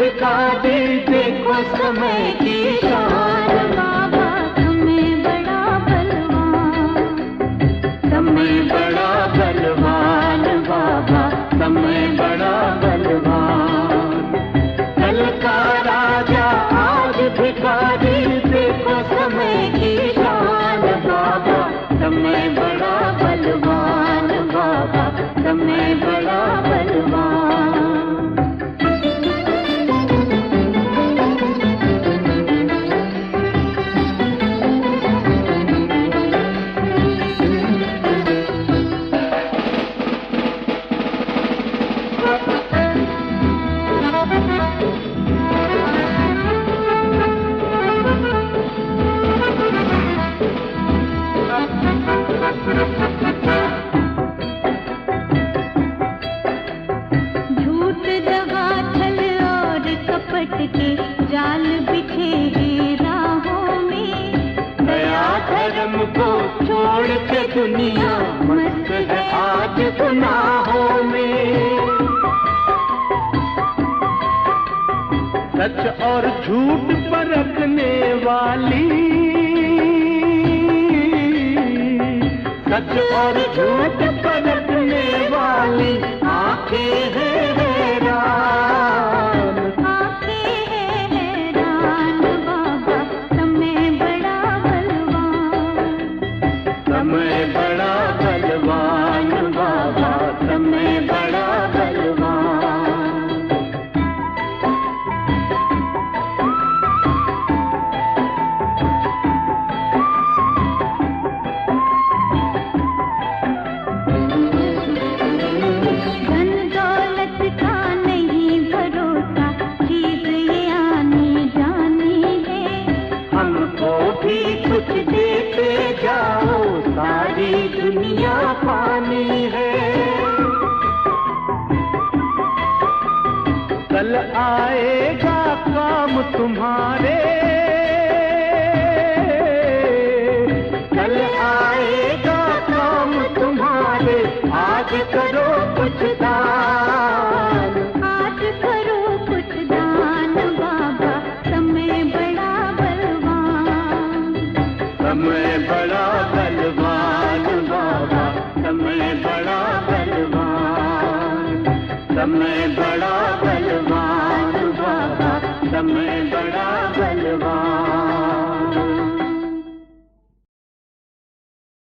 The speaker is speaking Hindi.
दिखा दे, देखो समय की शान। बाबा समय बड़ा बलवान, समय बड़ा बलवान बाबा, समय बड़ा बलवान। कल का राजा आज भिखारी, देखो समय की शान बाबा, समय बड़ा बलवान बाबा, समय बड़ा बलवान। झूठ दगा छल और कपट के जाल बिछे हैं राहों में। दया धर्म को छोड़ के दुनिया मस्त है आज गुनाहों में। सच और झूठ परखने वाली, सच और झूठ परखने वाली आंखें हैं हैरान। आंखें हैं हैरान बाबा, समय बड़ा बलवान, समय बड़ा बलवान बाबा, समय बड़ा बलवान। धन दौलत का नहीं भरोसा, चीज ये आनी जानी है। हमको भी कुछ देते जाओ, सारी दुनिया पानी है। कल आएगा काम तुम्हारे, कल आएगा काम तुम्हारे, आज करो कुछ दान। आज करो कुछ दान बाबा, समय बड़ा बलवान, समय बड़ा बलवान बाबा, समय बड़ा बलवान। समय बड़ा बलवान बाबा, समय बड़ा बलवान।